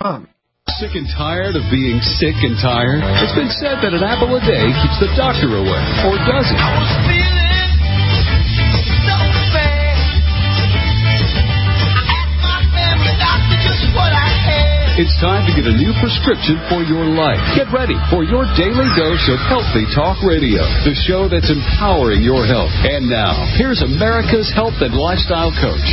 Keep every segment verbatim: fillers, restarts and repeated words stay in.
Sick and tired of being sick and tired? It's been said that an apple a day keeps the doctor away, or does it? I was feeling so bad. I asked my family doctor just what I had. It's time to get a new prescription for your life. Get ready for your daily dose of Healthy Talk Radio, the show that's empowering your health. And now, here's America's health and lifestyle coach.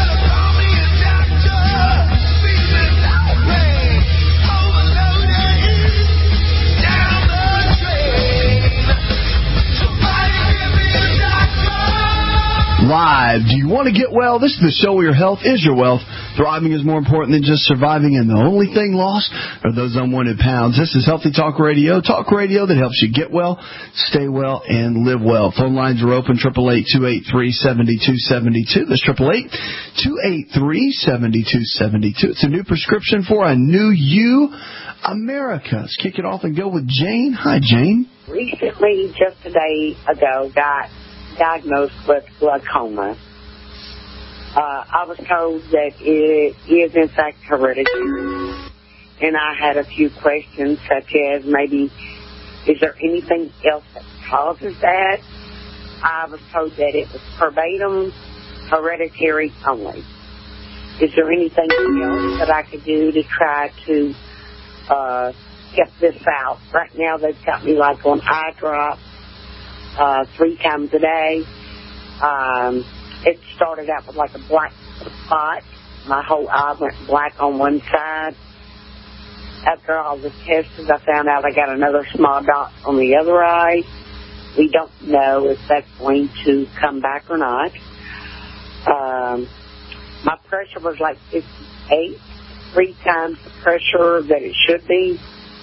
Live. Do you want to get well? This is the show where your health is your wealth. Thriving is more important than just surviving, and the only thing lost are those unwanted pounds. This is Healthy Talk Radio, talk radio that helps you get well, stay well, and live well. Phone lines are open, eight eight eight, two eight three, seven two seven two. That's eight eight eight, two eight three, seven two seven two. It's a new prescription for a new you, America. Let's kick it off and go with Jane. Hi, Jane. Recently, just a day ago, got diagnosed with glaucoma. Uh, I was told that it is in fact hereditary, and I had a few questions such as maybe, is there anything else that causes that? I was told that it was verbatim hereditary only. Is there anything else that I could do to try to uh, get this out? Right now they've got me like on eye drops Uh, three times a day. Um, it started out with like a black spot. My whole eye went black on one side. After all the tests, I found out I got another small dot on the other eye. We don't know if that's going to come back or not. Um, my pressure was like fifty-eight, three times the pressure that it should be.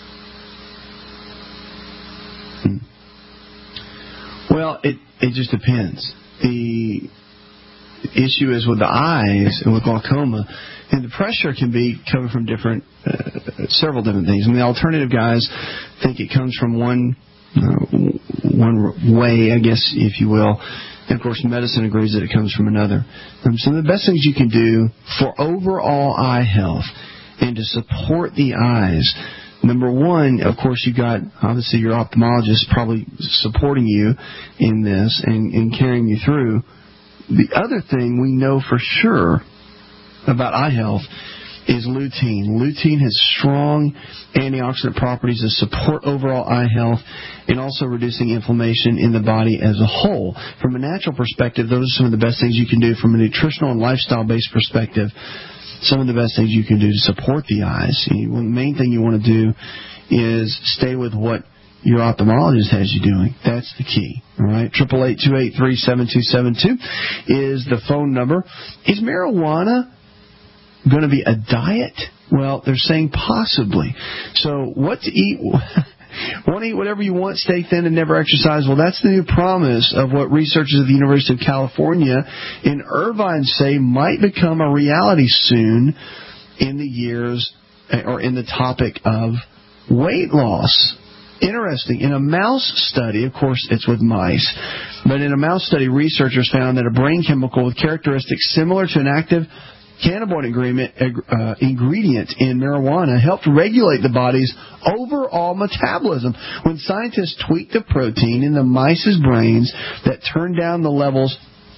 Well, it, it just depends. The issue is with the eyes and with glaucoma, and the pressure can be coming from different, uh, several different things. I mean, the alternative guys think it comes from one, uh, one way, I guess, if you will. And, of course, medicine agrees that it comes from another. Um, so the best things you can do for overall eye health and to support the eyes, number one, of course, you got, obviously, your ophthalmologist probably supporting you in this and, and carrying you through. The other thing we know for sure about eye health is lutein. Lutein has strong antioxidant properties that support overall eye health and also reducing inflammation in the body as a whole. From a natural perspective, those are some of the best things you can do. From a nutritional and lifestyle-based perspective, some of the best things you can do to support the eyes. The main thing you want to do is stay with what your ophthalmologist has you doing. That's the key. All right. eight eight eight, two eight three, seven two seven two is the phone number. Is marijuana going to be a diet? Well, they're saying possibly. So what to eat? Want to eat whatever you want, stay thin, and never exercise? Well, that's the new promise of what researchers at the University of California in Irvine say might become a reality soon in the years, or in the topic of weight loss. Interesting. In a mouse study, of course it's with mice, but in a mouse study, researchers found that a brain chemical with characteristics similar to an active cannabinoid ingredient, uh, ingredient in marijuana helped regulate the body's overall metabolism. When scientists tweaked the protein in the mice's brains that turned down the levels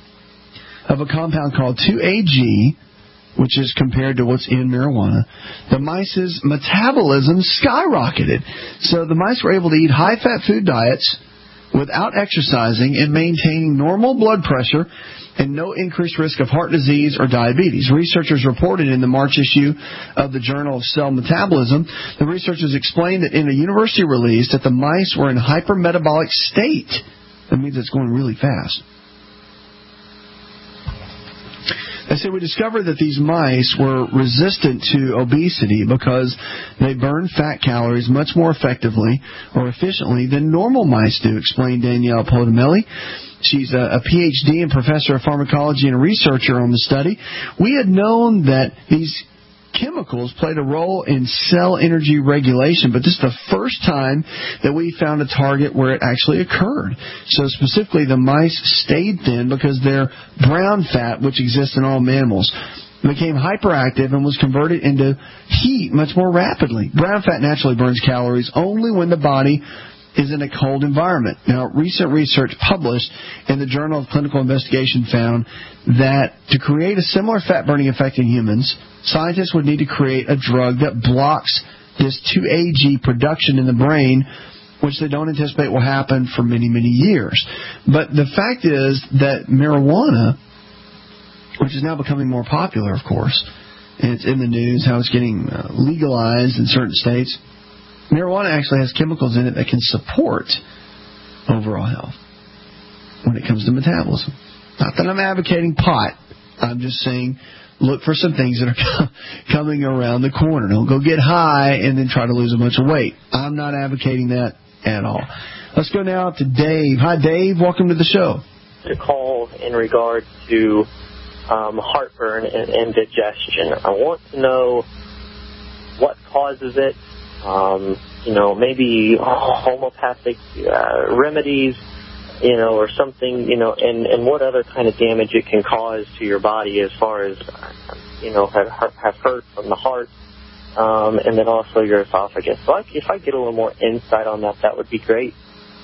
of a compound called two A G, which is compared to what's in marijuana, the mice's metabolism skyrocketed. So the mice were able to eat high-fat food diets without exercising and maintaining normal blood pressure and no increased risk of heart disease or diabetes. Researchers reported in the March issue of the Journal of Cell Metabolism, the researchers explained that in a university release that the mice were in hypermetabolic state. That means it's going really fast. They said we discovered that these mice were resistant to obesity because they burn fat calories much more effectively or efficiently than normal mice do, explained Danielle Podamelli. She's a, a P H D and professor of pharmacology and a researcher on the study. We had known that these chemicals played a role in cell energy regulation, but this is the first time that we found a target where it actually occurred. So specifically, the mice stayed thin because they're brown fat, which exists in all mammals. became hyperactive and was converted into heat much more rapidly. Brown fat naturally burns calories only when the body is in a cold environment. Now, recent research published in the Journal of Clinical Investigation found that to create a similar fat-burning effect in humans, scientists would need to create a drug that blocks this two A G production in the brain, which they don't anticipate will happen for many, many years. But the fact is that marijuana, which is now becoming more popular, of course, and it's in the news how it's getting uh, legalized in certain states, marijuana actually has chemicals in it that can support overall health when it comes to metabolism. Not that I'm advocating pot. I'm just saying look for some things that are coming around the corner. Don't go get high and then try to lose a bunch of weight. I'm not advocating that at all. Let's go now to Dave. Hi, Dave. Welcome to the show. To call in regard to um, heartburn and indigestion. I want to know what causes it. Um, you know, maybe homeopathic uh, remedies, you know, or something, you know, and, and what other kind of damage it can cause to your body as far as, you know, have, have hurt from the heart, um, and then also your esophagus. So I, if I get a little more insight on that, that would be great.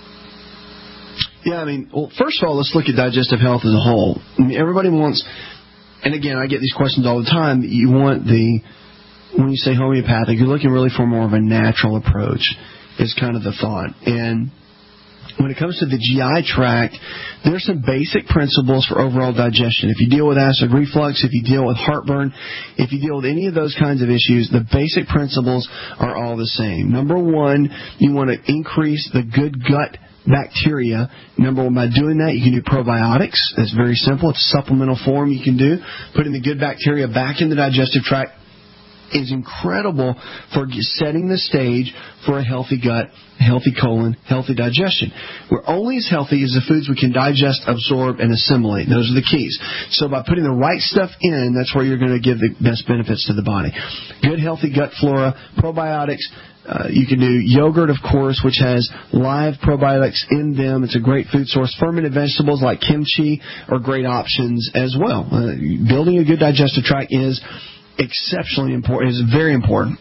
Yeah, I mean, well, first of all, let's look at digestive health as a whole. I mean, everybody wants, and again, I get these questions all the time, you want the, when you say homeopathic, you're looking really for more of a natural approach is kind of the thought. And when it comes to the G I tract, there's some basic principles for overall digestion. If you deal with acid reflux, if you deal with heartburn, if you deal with any of those kinds of issues, the basic principles are all the same. Number one, you want to increase the good gut bacteria. Number one, by doing that, you can do probiotics. It's very simple. It's a supplemental form you can do. Putting the good bacteria back in the digestive tract is incredible for setting the stage for a healthy gut, healthy colon, healthy digestion. We're only as healthy as the foods we can digest, absorb, and assimilate. Those are the keys. So by putting the right stuff in, that's where you're going to give the best benefits to the body. Good, healthy gut flora, probiotics. Uh, you can do yogurt, of course, which has live probiotics in them. It's a great food source. Fermented vegetables like kimchi are great options as well. Uh, building a good digestive tract is exceptionally important, is very important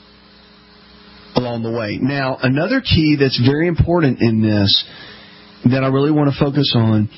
along the way. Now, another key that's very important in this that I really want to focus on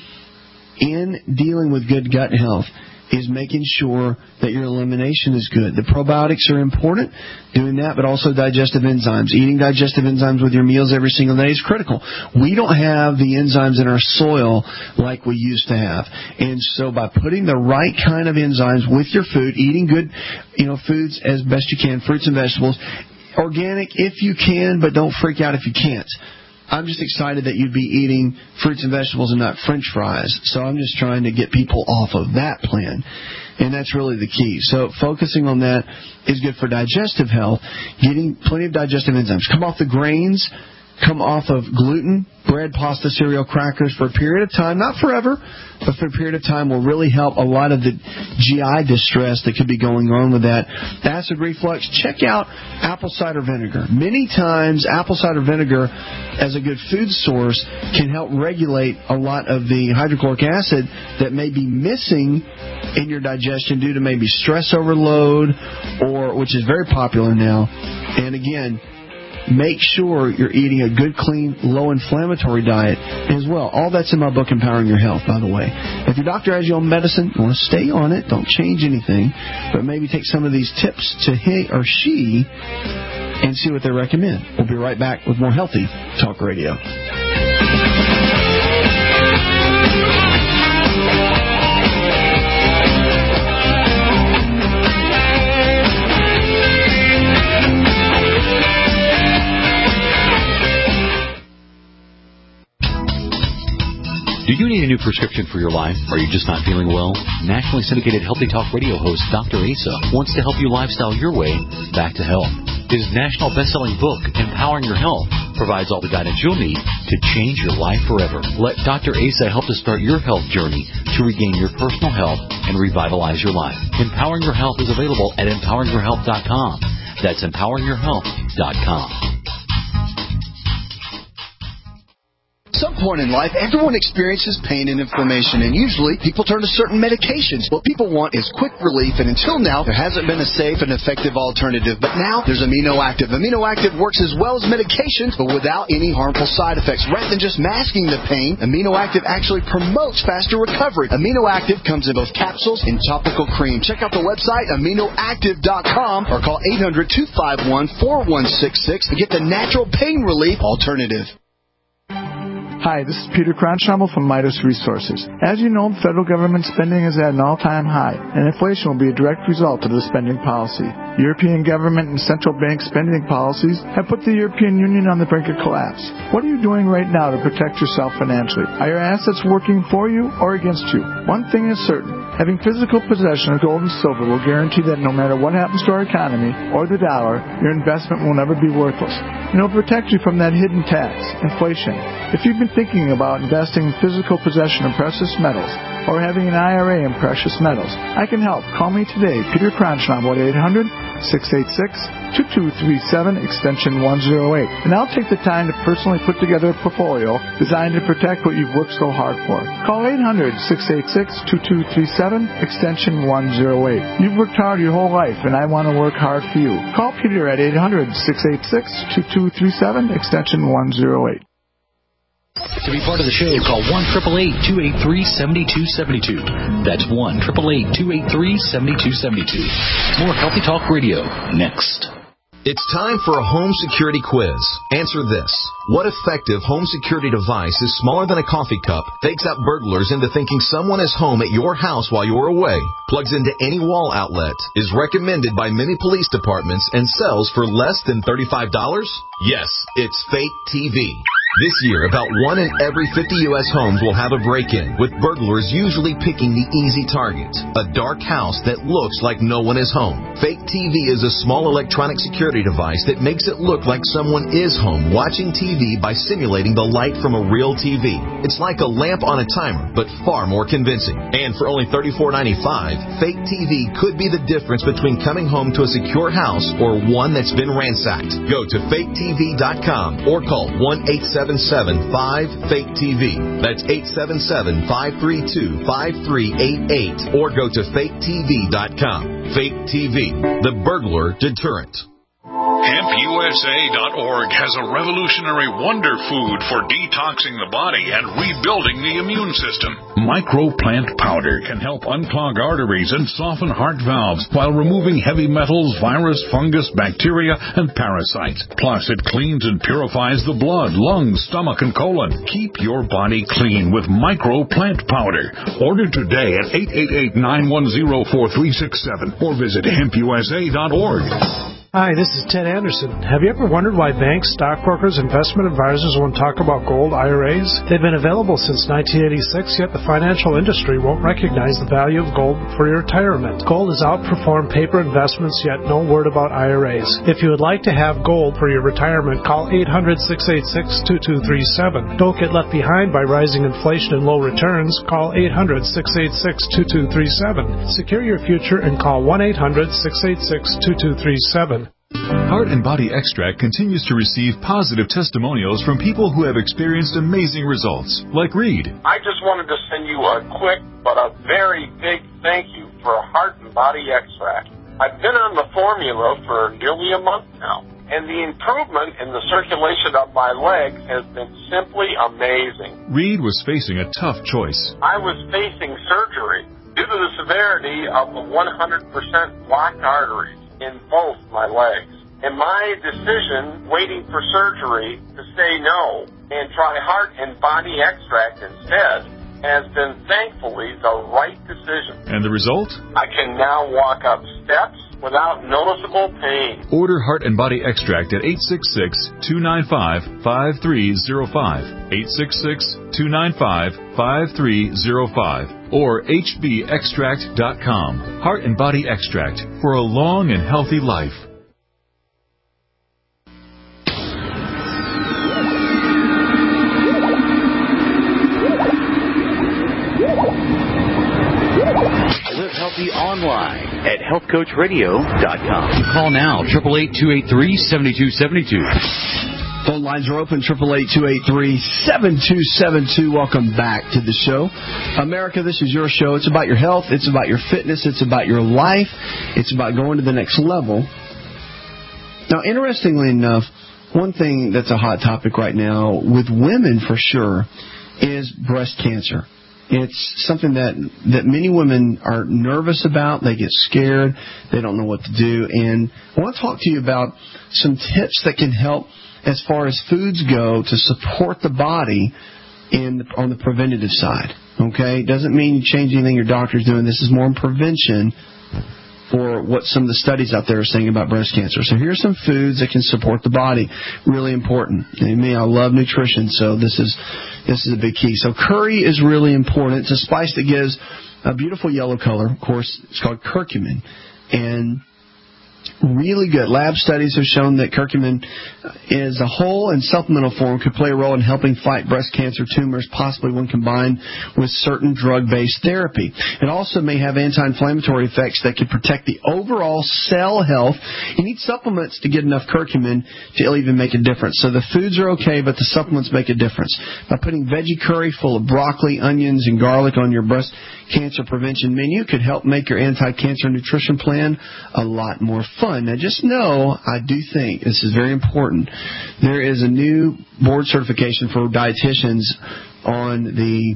in dealing with good gut health is making sure that your elimination is good. The probiotics are important, doing that, but also digestive enzymes. Eating digestive enzymes with your meals every single day is critical. We don't have the enzymes in our soil like we used to have. And so by putting the right kind of enzymes with your food, eating good, you know, foods as best you can, fruits and vegetables, organic if you can, but don't freak out if you can't. I'm just excited that you'd be eating fruits and vegetables and not French fries. So I'm just trying to get people off of that plan. And that's really the key. So focusing on that is good for digestive health. Getting plenty of digestive enzymes. Come off the grains. Come off of gluten, bread, pasta, cereal, crackers for a period of time. Not forever, but for a period of time will really help a lot of the G I distress that could be going on with that. Acid reflux, check out apple cider vinegar. Many times apple cider vinegar as a good food source can help regulate a lot of the hydrochloric acid that may be missing in your digestion due to maybe stress overload, or which is very popular now. And again, make sure you're eating a good, clean, low-inflammatory diet as well. All that's in my book, Empowering Your Health, by the way. If your doctor has you on medicine, you want to stay on it. Don't change anything. But maybe take some of these tips to he or she and see what they recommend. We'll be right back with more Healthy Talk Radio. Do you need a new prescription for your life? Are you just not feeling well? Nationally syndicated Healthy Talk radio host Doctor Asa wants to help you lifestyle your way back to health. His national best-selling book, Empowering Your Health, provides all the guidance you'll need to change your life forever. Let Doctor Asa help to start your health journey to regain your personal health and revitalize your life. Empowering Your Health is available at empowering your health dot com. That's empowering your health dot com. some point in life, everyone experiences pain and inflammation, and usually people turn to certain medications. What people want is quick relief, and until now, there hasn't been a safe and effective alternative. But now, there's Amino Active. Amino Active works as well as medications, but without any harmful side effects. Rather than just masking the pain, Amino Active actually promotes faster recovery. Amino Active comes in both capsules and topical cream. Check out the website, amino active dot com, or call eight hundred, two five one, four one six six to get the natural pain relief alternative. Hi, this is Peter Kronschamel from Midas Resources. As you know, the federal government spending is at an all-time high, and inflation will be a direct result of the spending policy. European government and central bank spending policies have put the European Union on the brink of collapse. What are you doing right now to protect yourself financially? Are your assets working for you or against you? One thing is certain. Having physical possession of gold and silver will guarantee that no matter what happens to our economy or the dollar, your investment will never be worthless. And it will protect you from that hidden tax, inflation. If you've been thinking about investing in physical possession of precious metals or having an I R A in precious metals, I can help. Call me today, Peter Kronschnabel, at eight hundred, six eight six, two two three seven, extension one oh eight. And I'll take the time to personally put together a portfolio designed to protect what you've worked so hard for. Call eight hundred, six eight six, two two three seven, extension one oh eight. You've worked hard your whole life, and I want to work hard for you. Call Peter at eight hundred, six eight six, two two three seven, extension one oh eight. To be part of the show, call one eight eight eight, two eight three, seven two seven two. That's one eight eight eight, two eight three, seven two seven two. More Healthy Talk Radio next. It's time for a home security quiz. Answer this. What effective home security device is smaller than a coffee cup, fakes out burglars into thinking someone is home at your house while you're away, plugs into any wall outlet, is recommended by many police departments, and sells for less than thirty-five dollars? Yes, it's Fake T V. This year, about one in every fifty U S homes will have a break-in, with burglars usually picking the easy target, a dark house that looks like no one is home. Fake T V is a small electronic security device that makes it look like someone is home watching T V by simulating the light from a real T V. It's like a lamp on a timer, but far more convincing. And for only thirty-four ninety-five, Fake T V could be the difference between coming home to a secure house or one that's been ransacked. Go to fake T V dot com or call one eight seven seven, five, fake T V. That's eight seven seven, five three two, five three eight eight or go to fake T V dot com. Fake T V, the burglar deterrent. Hemp U S A dot org has a revolutionary wonder food for detoxing the body and rebuilding the immune system. Microplant powder can help unclog arteries and soften heart valves while removing heavy metals, virus, fungus, bacteria, and parasites. Plus, it cleans and purifies the blood, lungs, stomach, and colon. Keep your body clean with Microplant powder. Order today at eight eight eight, nine one zero, four three six seven or visit hemp U S A dot org. Hi, this is Ted Anderson. Have you ever wondered why banks, stockbrokers, investment advisors won't talk about gold I R As? They've been available since nineteen eighty-six, yet the financial industry won't recognize the value of gold for your retirement. Gold has outperformed paper investments, yet no word about I R As. If you would like to have gold for your retirement, call eight hundred, six eight six, two two three seven. Don't get left behind by rising inflation and low returns. Call eight hundred, six eight six, two two three seven. Secure your future and call one eight hundred, six eight six, two two three seven. Heart and Body Extract continues to receive positive testimonials from people who have experienced amazing results, like Reed. I just wanted to send you a quick but a very big thank you for Heart and Body Extract. I've been on the formula for nearly a month now, and the improvement in the circulation of my legs has been simply amazing. Reed was facing a tough choice. I was facing surgery due to the severity of the one hundred percent blocked arteries in both my legs. And my decision, waiting for surgery, to say no and try Heart and Body Extract instead, has been thankfully the right decision. And the result? I can now walk up steps without noticeable pain. Order Heart and Body Extract at eight six six, two nine five, five three zero five, eight six six, two nine five, five three zero five, or H B extract dot com. Heart and Body Extract for a long and healthy life. Live healthy online at health coach radio dot com. Call now, eight eight eight, two eight three, seven two seven two. Phone lines are open, eight eight eight, two eight three, seven two seven two. Welcome back to the show. America, this is your show. It's about your health. It's about your fitness. It's about your life. It's about going to the next level. Now, interestingly enough, one thing that's a hot topic right now with women for sure is breast cancer. It's something that, that many women are nervous about. They get scared. They don't know what to do. And I want to talk to you about some tips that can help as far as foods go to support the body in on the preventative side. Okay? Doesn't mean you change anything your doctor's doing. This is more in prevention for what some of the studies out there are saying about breast cancer. So here's some foods that can support the body. Really important. I mean, I love nutrition, so this is this is a big key. So curry is really important. It's a spice that gives a beautiful yellow color. Of course, it's called curcumin. And really good. Lab studies have shown that curcumin is a whole and supplemental form could play a role in helping fight breast cancer tumors, possibly when combined with certain drug-based therapy. It also may have anti-inflammatory effects that could protect the overall cell health. You need supplements to get enough curcumin to even make a difference. So the foods are okay, but the supplements make a difference. By putting veggie curry full of broccoli, onions, and garlic on your breast cancer prevention menu could help make your anti-cancer nutrition plan a lot more fun. Now, just know, I do think, this is very important, there is a new board certification for dietitians on the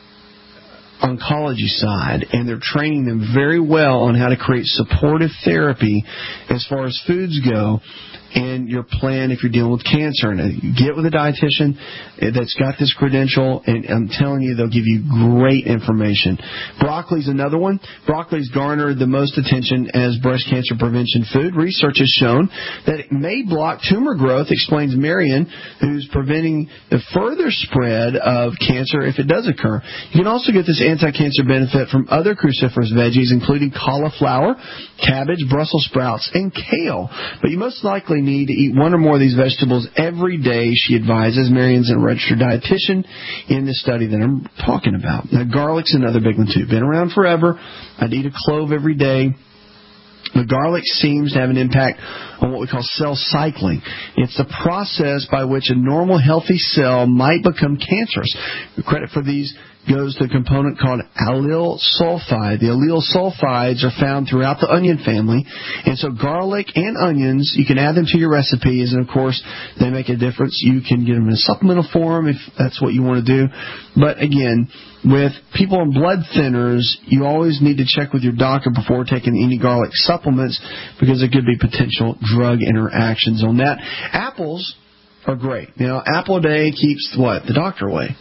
oncology side, and they're training them very well on how to create supportive therapy as far as foods go and your plan if you're dealing with cancer. And you get with a dietitian that's got this credential, and I'm telling you, they'll give you great information. Broccoli's another one. Broccoli's garnered the most attention as breast cancer prevention food. Research has shown that it may block tumor growth, explains Marion, who's preventing the further spread of cancer if it does occur. You can also get this anti-cancer benefit from other cruciferous veggies, including cauliflower, cabbage, Brussels sprouts, and kale. But you most likely need to eat one or more of these vegetables every day, she advises. Marion's a registered dietitian in the study that I'm talking about. Now, garlic's another big one, too. Been around forever. I'd eat a clove every day. The garlic seems to have an impact on what we call cell cycling. It's the process by which a normal, healthy cell might become cancerous. The credit for these goes to a component called allyl sulfide. The allyl sulfides are found throughout the onion family. And so garlic and onions, you can add them to your recipes, and, of course, they make a difference. You can get them in a supplemental form if that's what you want to do. But, again, with people on blood thinners, you always need to check with your doctor before taking any garlic supplements because there could be potential drug interactions on that. Apples are great. You know, apple a day keeps what? The doctor away.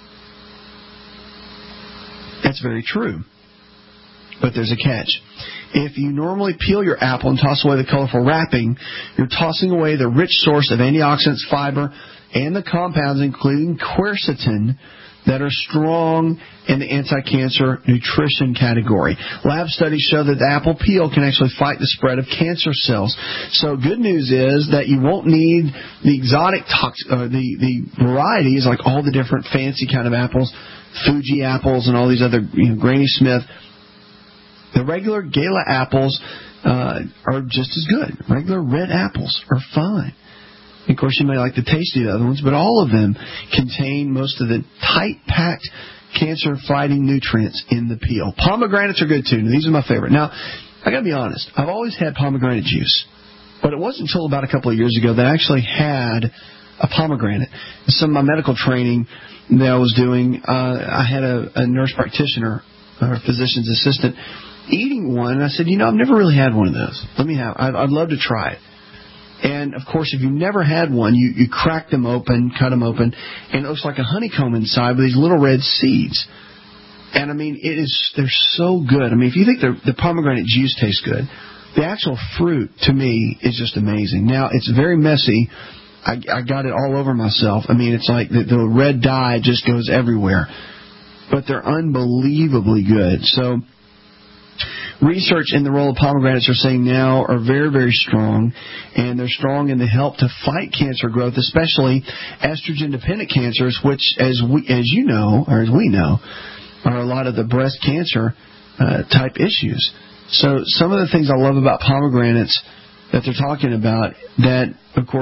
That's very true. But there's a catch. If you normally peel your apple and toss away the colorful wrapping, you're tossing away the rich source of antioxidants, fiber, and the compounds, including quercetin, that are strong in the anti-cancer nutrition category. Lab studies show that the apple peel can actually fight the spread of cancer cells. So good news is that you won't need the exotic tox- uh, the, the varieties, like all the different fancy kind of apples, Fuji apples and all these other, you know, Granny Smith. The regular Gala apples uh, are just as good. Regular red apples are fine. Of course, you may like the taste of the other ones, but all of them contain most of the tight-packed cancer-fighting nutrients in the peel. Pomegranates are good, too. Now, these are my favorite. Now, I got to be honest. I've always had pomegranate juice, but it wasn't until about a couple of years ago that I actually had a pomegranate. Some of my medical training that I was doing, uh, I had a, a nurse practitioner, or a physician's assistant, eating one, and I said, you know, I've never really had one of those. Let me have I'd, I'd love to try it. And, of course, if you've never had one, you, you crack them open, cut them open, and it looks like a honeycomb inside with these little red seeds. And, I mean, it is they're so good. I mean, if you think the, the pomegranate juice tastes good, the actual fruit, to me, is just amazing. Now, it's very messy. I, I got it all over myself. I mean, it's like the, the red dye just goes everywhere. But they're unbelievably good. So research in the role of pomegranates are saying now are very, very strong, and they're strong in the help to fight cancer growth, especially estrogen-dependent cancers, which, as we, as you know, or as we know, are a lot of the breast cancer uh, type issues. So some of the things I love about pomegranates that they're talking about that, of course,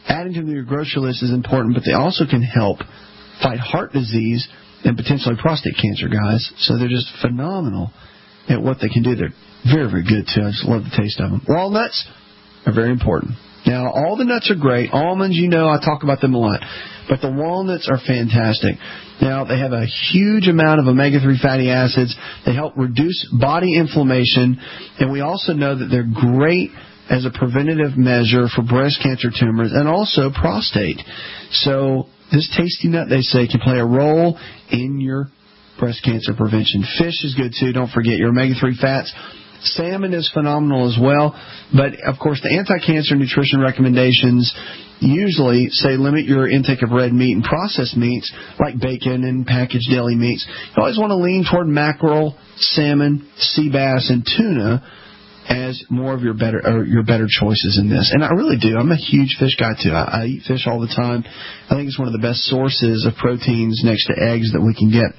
adding them to your grocery list is important, but they also can help fight heart disease and potentially prostate cancer, guys. So they're just phenomenal at what they can do. They're very, very good, too. I just love the taste of them. Walnuts are very important. Now, all the nuts are great. Almonds, you know, I talk about them a lot. But the walnuts are fantastic. Now, they have a huge amount of omega three fatty acids. They help reduce body inflammation. And we also know that they're great as a preventative measure for breast cancer tumors and also prostate. So this tasty nut, they say, can play a role in your breast cancer prevention. Fish is good, too. Don't forget your omega three fats. Salmon is phenomenal as well. But, of course, the anti-cancer nutrition recommendations usually say limit your intake of red meat and processed meats like bacon and packaged deli meats. You always want to lean toward mackerel, salmon, sea bass, and tuna as more of your better or your better choices in this. And I really do. I'm a huge fish guy, too. I, I eat fish all the time. I think it's one of the best sources of proteins next to eggs that we can get.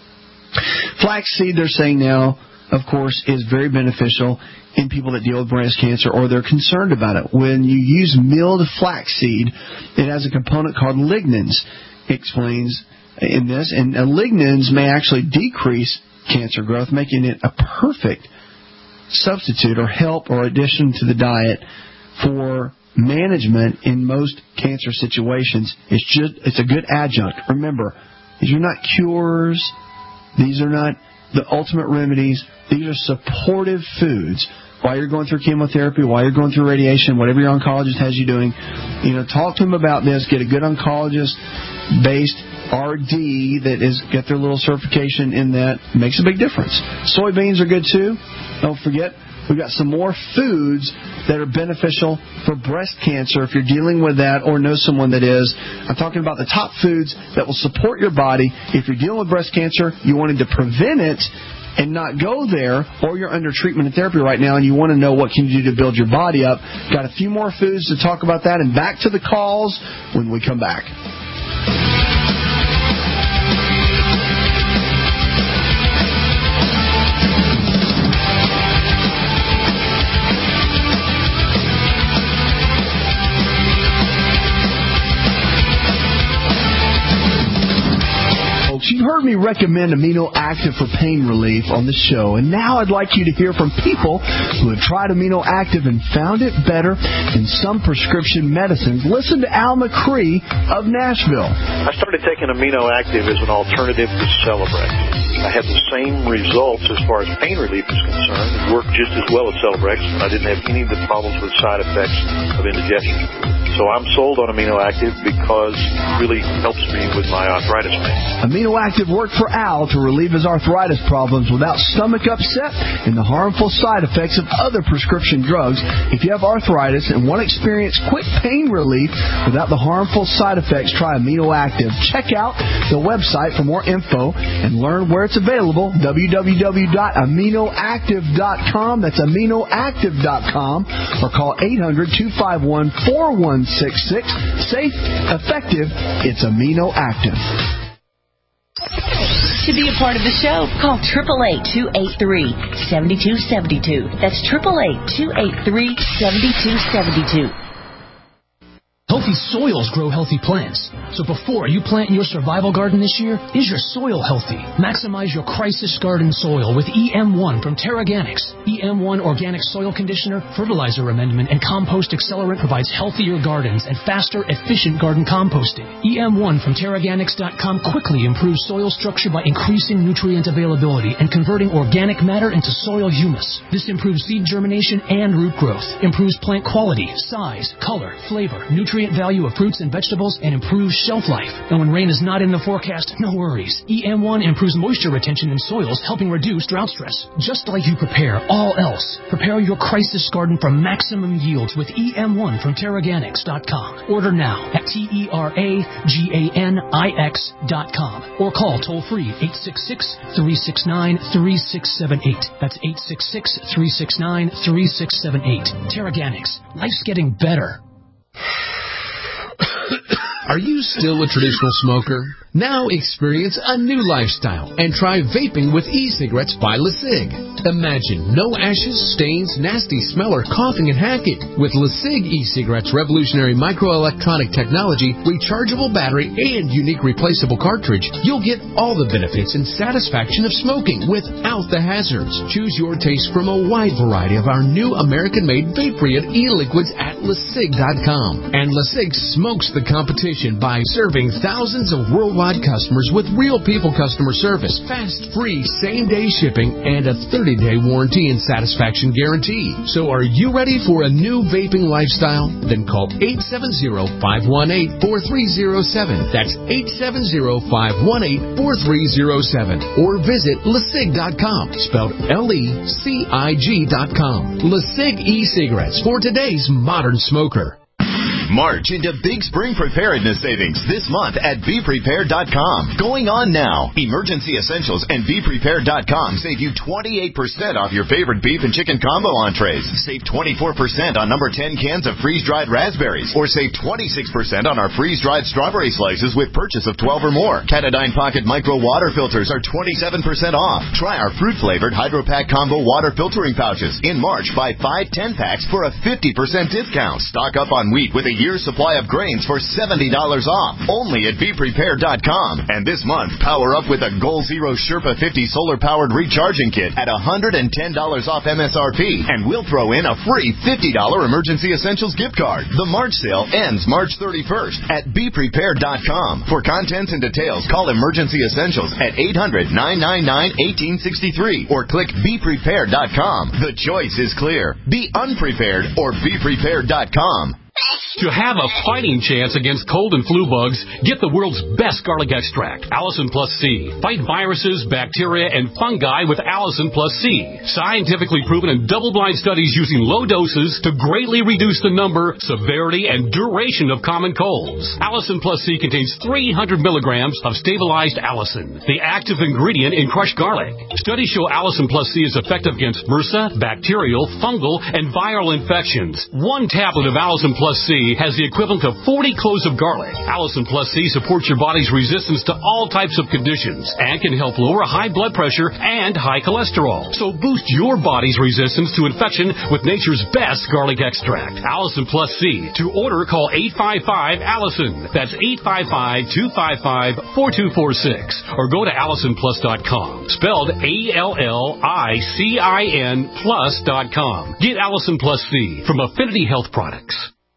Flaxseed, they're saying now, of course, is very beneficial in people that deal with breast cancer or they're concerned about it. When you use milled flaxseed, it has a component called lignans, explains in this. And uh, lignans may actually decrease cancer growth, making it a perfect substitute or help or addition to the diet for management in most cancer situations. It's just it's a good adjunct. Remember, these are not cures. These are not the ultimate remedies. These are supportive foods. While you're going through chemotherapy, while you're going through radiation, whatever your oncologist has you doing, you know, talk to them about this. Get a good oncologist-based R D that is get their little certification in that. Makes a big difference. Soybeans are good too. Don't forget, we've got some more foods that are beneficial for breast cancer if you're dealing with that or know someone that is. I'm talking about the top foods that will support your body. If you're dealing with breast cancer, you wanted to prevent it and not go there, or you're under treatment and therapy right now and you want to know what can you do to build your body up. Got a few more foods to talk about that, and back to the calls when we come back. You've heard me recommend Amino Active for pain relief on the show, and now I'd like you to hear from people who have tried Amino Active and found it better than some prescription medicines. Listen to Al McCree of Nashville. I started taking Amino Active as an alternative to Celebrex. I had the same results as far as pain relief is concerned. It worked just as well as Celebrex, and I didn't have any of the problems with side effects of indigestion. So I'm sold on Amino Active because it really helps me with my arthritis pain. Amino Active worked for Al to relieve his arthritis problems without stomach upset and the harmful side effects of other prescription drugs. If you have arthritis and want to experience quick pain relief without the harmful side effects, try Amino Active. Check out the website for more info and learn where it's available, w w w dot amino active dot com. That's amino active dot com, or call eight hundred, two five one, four one six six. Safe, effective, it's Amino Active. To be a part of the show, call eight eight eight, two eight three, seven two seven two. That's eight eight eight, two eight three, seven two seven two. Healthy soils grow healthy plants. So before you plant your survival garden this year, is your soil healthy? Maximize your crisis garden soil with E M one from Terraganics. E M one Organic Soil Conditioner, Fertilizer Amendment, and Compost Accelerant provides healthier gardens and faster, efficient garden composting. E M one from Terraganics dot com quickly improves soil structure by increasing nutrient availability and converting organic matter into soil humus. This improves seed germination and root growth, improves plant quality, size, color, flavor, nutrient value of fruits and vegetables, and improves shelf life. And when rain is not in the forecast, no worries. E M one improves moisture retention in soils, helping reduce drought stress. Just like you prepare all else, prepare your crisis garden for maximum yields with E M one from Terraganics dot com. Order now at T E R A G A N I X dot com or call toll-free eight six six, three six nine, three six seven eight. That's eight six six, three six nine, three six seven eight. Terraganics. Life's getting better. Are you still a traditional smoker? Now experience a new lifestyle and try vaping with e-cigarettes by LeSig. Imagine no ashes, stains, nasty smell, or coughing and hacking. With LeSig e-cigarettes' revolutionary microelectronic technology, rechargeable battery, and unique replaceable cartridge, you'll get all the benefits and satisfaction of smoking without the hazards. Choose your taste from a wide variety of our new American-made vape-free e-liquids at LeSig dot com. And LeSig smokes the competition by serving thousands of worldwide customers with real people customer service, fast, free, same-day shipping, and a thirty-day warranty and satisfaction guarantee. So are you ready for a new vaping lifestyle? Then call eight seven zero, five one eight, four three zero seven. That's eight seven zero, five one eight, four three zero seven. Or visit LeSig dot com, spelled L E C I G dot com. LeSig e-cigarettes for today's modern smoker. March into big spring preparedness savings this month at be prepared dot com. Going on now. Emergency Essentials and be prepared dot com save you twenty-eight percent off your favorite beef and chicken combo entrees. Save twenty-four percent on number ten cans of freeze-dried raspberries. Or save twenty-six percent on our freeze-dried strawberry slices with purchase of twelve or more. Katadyn Pocket Micro Water Filters are twenty-seven percent off. Try our fruit-flavored Hydro Pack Combo Water Filtering Pouches. In March, buy five ten-packs for a fifty percent discount. Stock up on wheat with a year's supply of grains for seventy dollars off. Only at be prepared dot com. And this month, power up with a Goal Zero Sherpa fifty solar-powered recharging kit at one hundred ten dollars off M S R P. And we'll throw in a free fifty dollars Emergency Essentials gift card. The March sale ends March thirty-first at be prepared dot com. For contents and details, call Emergency Essentials at eight hundred, nine nine nine, one eight six three or click be prepared dot com. The choice is clear. Be unprepared or be prepared dot com. To have a fighting chance against cold and flu bugs, get the world's best garlic extract, Allison Plus C. Fight viruses, bacteria, and fungi with Allison Plus C. Scientifically proven in double-blind studies using low doses to greatly reduce the number, severity, and duration of common colds. Allison Plus C contains three hundred milligrams of stabilized allicin, the active ingredient in crushed garlic. Studies show Allison Plus C is effective against MRSA, bacterial, fungal, and viral infections. One tablet of Allison Plus C has the equivalent of forty cloves of garlic. Allison Plus C supports your body's resistance to all types of conditions and can help lower high blood pressure and high cholesterol. So boost your body's resistance to infection with nature's best garlic extract, Allison Plus C. To order, call eight five five, Allison. That's eight five five, two five five, four two four six. Or go to allison plus dot com, spelled A L L I C I N plus dot com. Get Allison Plus C from Affinity Health Products.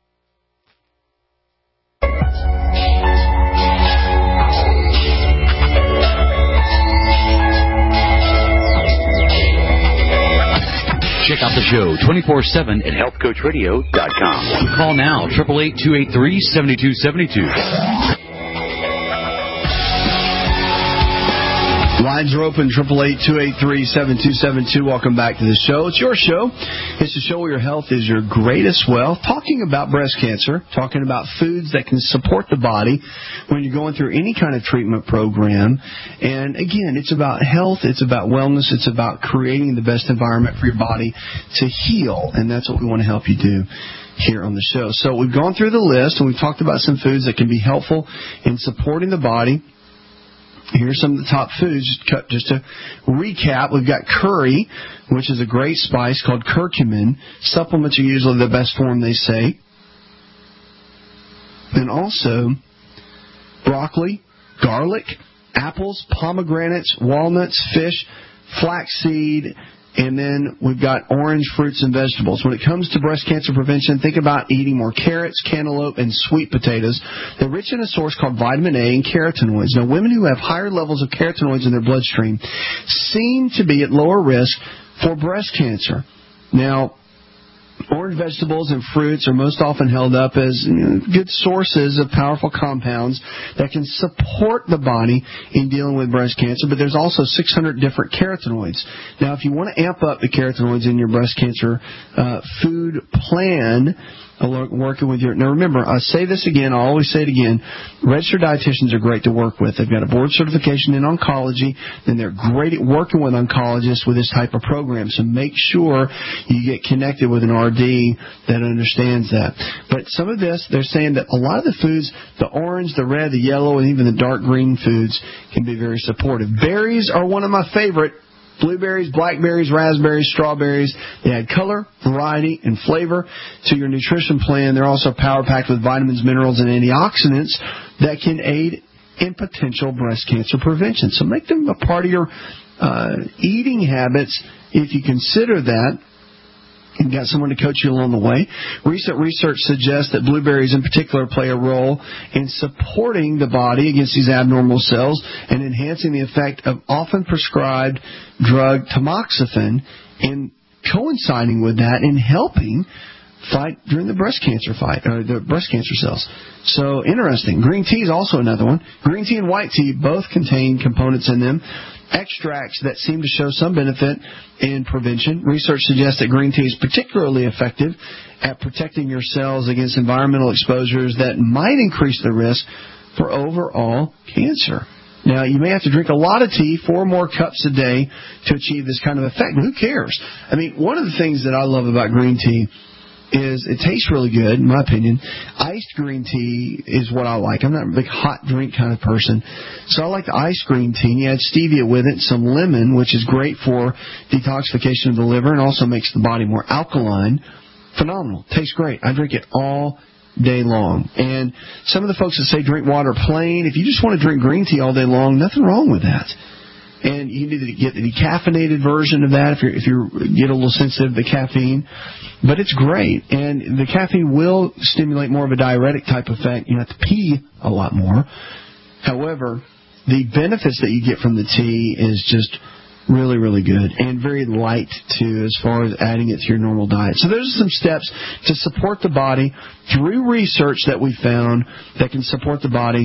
Check out the show twenty-four seven at health coach radio dot com. Call now, eight eight eight, two eight three, seven two seven two. Lines are open, eight eight eight, two eight three, seven two seven two. Welcome back to the show. It's your show. It's the show where your health is your greatest wealth. Talking about breast cancer, talking about foods that can support the body when you're going through any kind of treatment program. And again, it's about health, it's about wellness, it's about creating the best environment for your body to heal. And that's what we want to help you do here on the show. So we've gone through the list and we've talked about some foods that can be helpful in supporting the body. Here's some of the top foods. Just to recap, we've got curry, which is a great spice called curcumin. Supplements are usually the best form, they say. And also broccoli, garlic, apples, pomegranates, walnuts, fish, flaxseed, and then we've got orange fruits and vegetables. When it comes to breast cancer prevention, think about eating more carrots, cantaloupe, and sweet potatoes. They're rich in a source called vitamin A and carotenoids. Now, women who have higher levels of carotenoids in their bloodstream seem to be at lower risk for breast cancer. Now, orange vegetables and fruits are most often held up as you know, good sources of powerful compounds that can support the body in dealing with breast cancer, but there's also six hundred different carotenoids. Now, if you want to amp up the carotenoids in your breast cancer uh, food plan, working with your... Now, remember, I say this again, I always say it again, registered dietitians are great to work with. They've got a board certification in oncology, and they're great at working with oncologists with this type of program. So make sure you get connected with an R D that understands that. But some of this, they're saying that a lot of the foods, the orange, the red, the yellow, and even the dark green foods can be very supportive. Berries are one of my favorite. Blueberries, blackberries, raspberries, strawberries. They add color, variety, and flavor to your nutrition plan. They're also power-packed with vitamins, minerals, and antioxidants that can aid in potential breast cancer prevention. So make them a part of your uh, eating habits if you consider that. You've got someone to coach you along the way. Recent research suggests that blueberries in particular play a role in supporting the body against these abnormal cells and enhancing the effect of often prescribed drug tamoxifen, and coinciding with that in helping fight during the breast cancer fight, or the breast cancer cells. So interesting. Green tea is also another one. Green tea and white tea both contain components in them, extracts that seem to show some benefit in prevention. Research suggests that green tea is particularly effective at protecting your cells against environmental exposures that might increase the risk for overall cancer. Now, you may have to drink a lot of tea, four more cups a day, to achieve this kind of effect. Who cares? I mean, one of the things that I love about green tea is it tastes really good, in my opinion. Iced green tea is what I like. I'm not a big hot drink kind of person. So I like the iced green tea. And you add stevia with it, some lemon, which is great for detoxification of the liver and also makes the body more alkaline. Phenomenal. Tastes great. I drink it all day long. And some of the folks that say drink water plain, if you just want to drink green tea all day long, nothing wrong with that. And you need to get the decaffeinated version of that if you if you get a little sensitive to caffeine. But it's great. And the caffeine will stimulate more of a diuretic type effect. You have to pee a lot more. However, the benefits that you get from the tea is just really, really good. And very light, too, as far as adding it to your normal diet. So there's some steps to support the body through research that we found that can support the body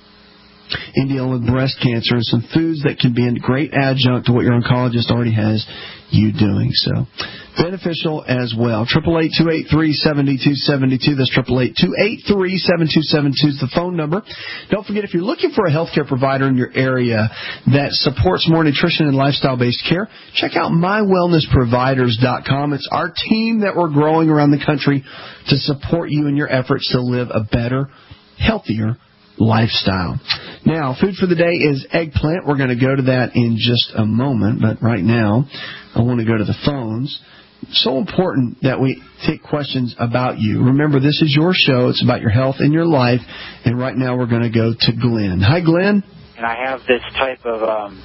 in dealing with breast cancer, and some foods that can be a great adjunct to what your oncologist already has you doing. So beneficial as well. eight eight eight, two eight three, seven two seven two. That's eight eight eight, two eight three, seven two seven two is the phone number. Don't forget, if you're looking for a healthcare provider in your area that supports more nutrition and lifestyle-based care, check out my wellness providers dot com. It's our team that we're growing around the country to support you in your efforts to live a better, healthier lifestyle. Now, food for the day is eggplant. We're going to go to that in just a moment, but right now I want to go to the phones. So important that we take questions about you. Remember, this is your show. It's about your health and your life, and right now we're going to go to Glenn. Hi, Glenn. And I have this type of um,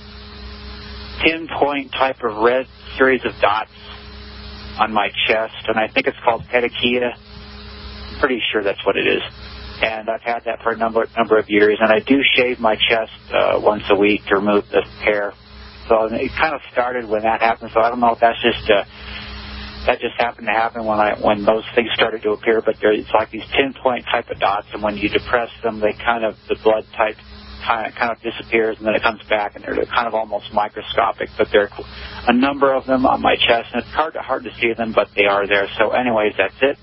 pinpoint type of red series of dots on my chest, and I think it's called petechia. I'm pretty sure that's what it is. And I've had that for a number number of years, and I do shave my chest uh, once a week to remove the hair. So it kind of started when that happened. So I don't know if that's just uh, that just happened to happen when I when those things started to appear. But there, it's like these pinpoint type of dots, and when you depress them, they kind of the blood type kind of kind of disappears, and then it comes back, and they're kind of almost microscopic. But there are a number of them on my chest, and it's hard to hard to see them, but they are there. So, anyways, that's it.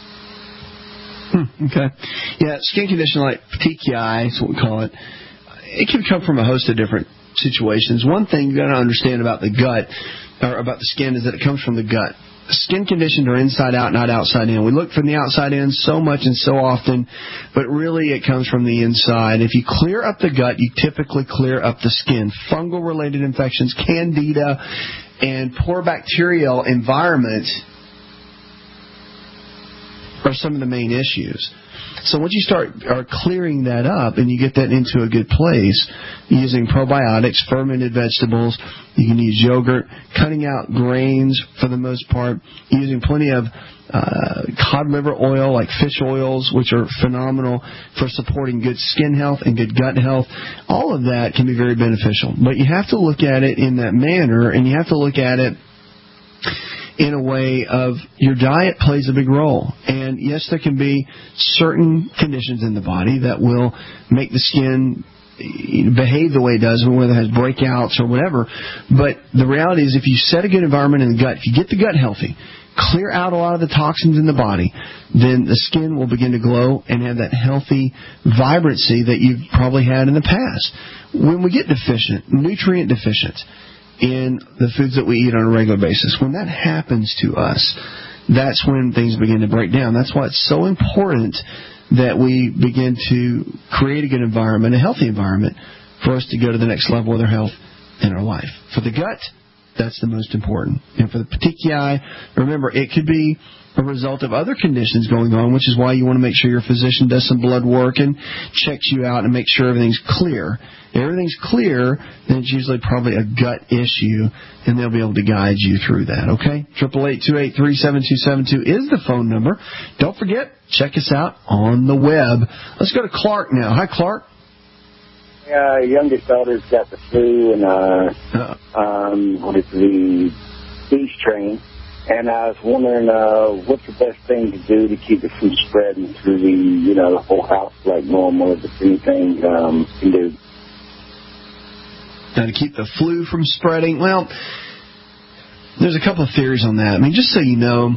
Hmm, okay. Yeah, skin condition like petechiae is what we call it. It can come from a host of different situations. One thing you got to understand about the gut, or about the skin, is that it comes from the gut. Skin conditions are inside out, not outside in. We look from the outside in so much and so often, but really it comes from the inside. If you clear up the gut, you typically clear up the skin. Fungal-related infections, candida, and poor bacterial environment are some of the main issues. So once you start are clearing that up and you get that into a good place, using probiotics, fermented vegetables, you can use yogurt, cutting out grains for the most part, using plenty of uh, cod liver oil like fish oils, which are phenomenal for supporting good skin health and good gut health. All of that can be very beneficial. But you have to look at it in that manner, and you have to look at it in a way of your diet plays a big role. And yes, there can be certain conditions in the body that will make the skin behave the way it does, whether it has breakouts or whatever. But the reality is, if you set a good environment in the gut, if you get the gut healthy, clear out a lot of the toxins in the body, then the skin will begin to glow and have that healthy vibrancy that you've probably had in the past. When we get deficient, nutrient deficient, in the foods that we eat on a regular basis, when that happens to us, that's when things begin to break down. That's why it's so important that we begin to create a good environment, a healthy environment, for us to go to the next level with our health in our life. For the gut, that's the most important. And for the petechiae, remember, it could be a result of other conditions going on, which is why you want to make sure your physician does some blood work and checks you out and makes sure everything's clear. If everything's clear, then it's usually probably a gut issue, and they'll be able to guide you through that, okay? eight eight eight, two eight three, seven two seven two is the phone number. Don't forget, check us out on the web. Let's go to Clark now. Hi, Clark. Uh, youngest daughter's got the flu and uh, um, what is the bee strain, and I was wondering uh, what's the best thing to do to keep it from spreading through the you know the whole house like normal. If there's anything um, you can do. Now, to keep the flu from spreading, well, there's a couple of theories on that. I mean, just so you know,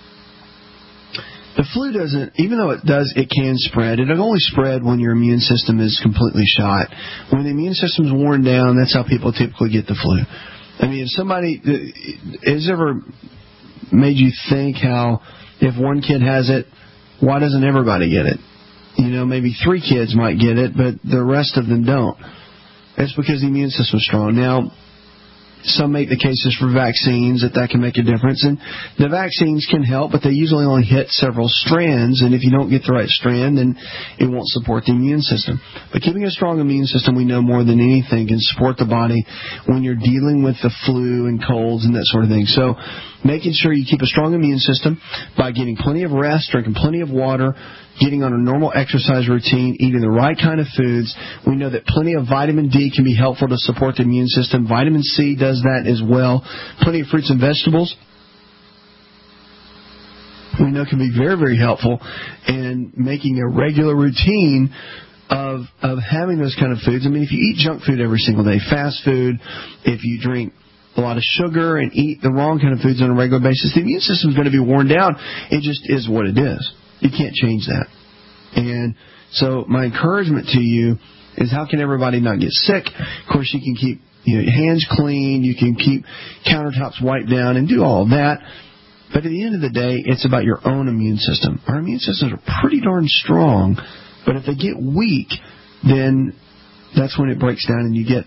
the flu doesn't, even though it does, it can spread. It'll only spread when your immune system is completely shot. When the immune system is worn down, that's how people typically get the flu. I mean, if somebody, has ever made you think how if one kid has it, why doesn't everybody get it? You know, maybe three kids might get it, but the rest of them don't. It's because the immune system is strong. Now, some make the cases for vaccines that that can make a difference, and the vaccines can help, but they usually only hit several strands, and if you don't get the right strand, then it won't support the immune system. But keeping a strong immune system, we know more than anything, can support the body when you're dealing with the flu and colds and that sort of thing. So making sure you keep a strong immune system by getting plenty of rest, drinking plenty of water, getting on a normal exercise routine, eating the right kind of foods. We know that plenty of vitamin D can be helpful to support the immune system. Vitamin C does that as well. Plenty of fruits and vegetables we know can be very, very helpful. And making a regular routine of of having those kind of foods. I mean, if you eat junk food every single day, fast food, if you drink a lot of sugar and eat the wrong kind of foods on a regular basis, the immune system is going to be worn down. It just is what it is. You can't change that. And so my encouragement to you is, how can everybody not get sick? Of course, you can keep you know, your hands clean. You can keep countertops wiped down and do all of that. But at the end of the day, it's about your own immune system. Our immune systems are pretty darn strong, but if they get weak, then that's when it breaks down and you get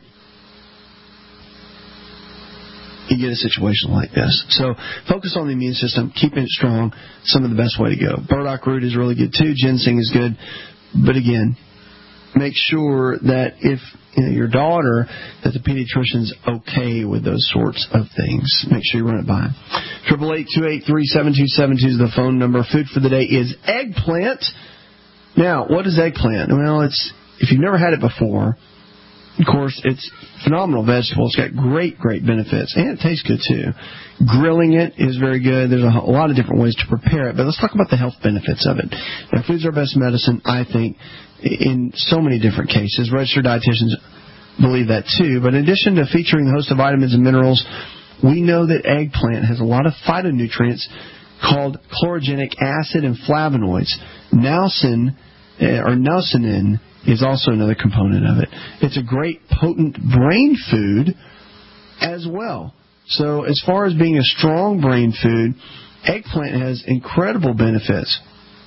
you get a situation like this. So focus on the immune system, keeping it strong, some of the best way to go. Burdock root is really good too. Ginseng is good. But again, make sure that if you know, your daughter, that the pediatrician's okay with those sorts of things. Make sure you run it by him. eight eight eight, two eight three, seven two seven two is the phone number. Food for the day is eggplant. Now, what is eggplant? Well, it's if you've never had it before, of course, it's a phenomenal vegetable. It's got great, great benefits, and it tastes good, too. Grilling it is very good. There's a, a lot of different ways to prepare it, but let's talk about the health benefits of it. Now, food's our best medicine, I think, in so many different cases. Registered dietitians believe that, too. But in addition to featuring a host of vitamins and minerals, we know that eggplant has a lot of phytonutrients called chlorogenic acid and flavonoids. Nausin, or nausenin, is also another component of it. It's a great, potent brain food as well. So as far as being a strong brain food, eggplant has incredible benefits.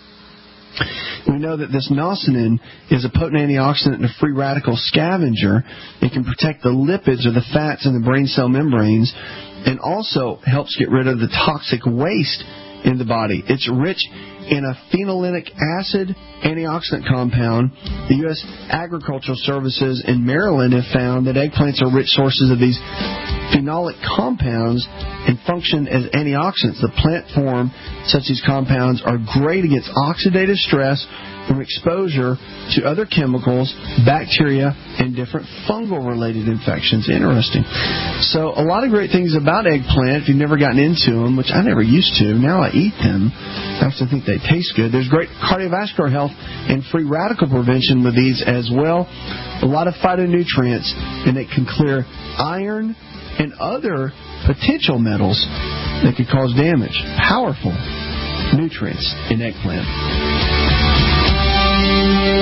We know that this nausenin is a potent antioxidant and a free radical scavenger. It can protect the lipids or the fats in the brain cell membranes, and also helps get rid of the toxic waste in the body. It's rich in a phenolic acid antioxidant compound. The U S Agricultural Services in Maryland have found that eggplants are rich sources of these phenolic compounds and function as antioxidants. The plant form such these compounds are great against oxidative stress from exposure to other chemicals, bacteria, and different fungal-related infections. Interesting. So a lot of great things about eggplant if you've never gotten into them, which I never used to. Now I eat them. I also think they taste good. There's great cardiovascular health and free radical prevention with these as well. A lot of phytonutrients, and it can clear iron and other potential metals that could cause damage. Powerful nutrients in eggplant.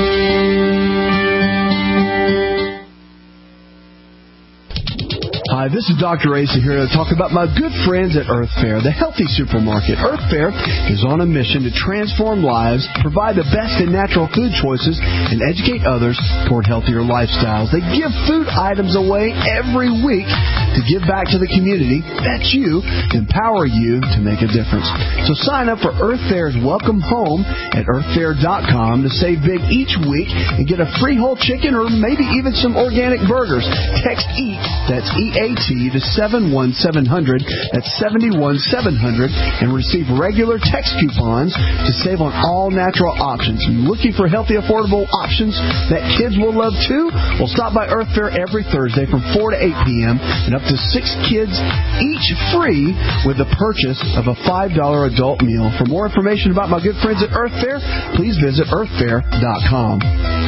Hi, this This is Doctor Asa here to talk about my good friends at Earth Fare, the healthy supermarket. Earth Fare is on a mission to transform lives, provide the best in natural food choices, and educate others toward healthier lifestyles. They give food items away every week to give back to the community. That's you, empower you to make a difference. So sign up for Earth Fare's Welcome Home at earth fare dot com to save big each week and get a free whole chicken or maybe even some organic burgers. Text EAT, that's E A T, to seven one seven zero zero, that's seven one seven zero zero, and receive regular text coupons to save on all natural options. Looking for healthy, affordable options that kids will love too? Well, stop by Earth Fare every Thursday from four to eight p.m. and up to six kids each free with the purchase of a five dollars adult meal. For more information about my good friends at Earth Fare, please visit earth fare dot com.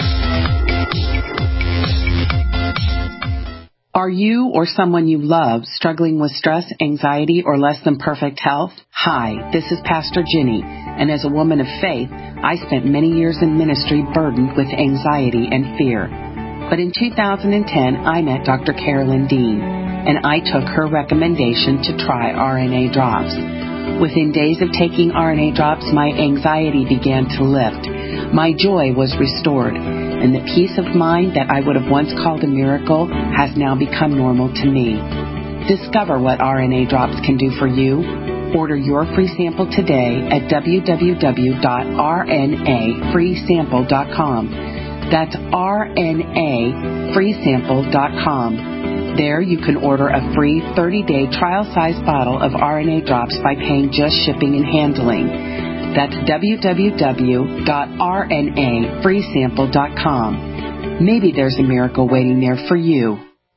Are you or someone you love struggling with stress, anxiety, or less than perfect health? Hi, this is Pastor Jenny, and as a woman of faith, I spent many years in ministry burdened with anxiety and fear. But in two thousand ten, I met Doctor Carolyn Dean, and I took her recommendation to try R N A drops. Within days of taking R N A drops, my anxiety began to lift. My joy was restored, and the peace of mind that I would have once called a miracle has now become normal to me. Discover what R N A drops can do for you. Order your free sample today at w w w dot r n a free sample dot com. That's r n a free sample dot com. There you can order a free thirty-day trial-size bottle of R N A drops by paying just shipping and handling. That's w w w dot r n a free sample dot com. Maybe there's a miracle waiting there for you.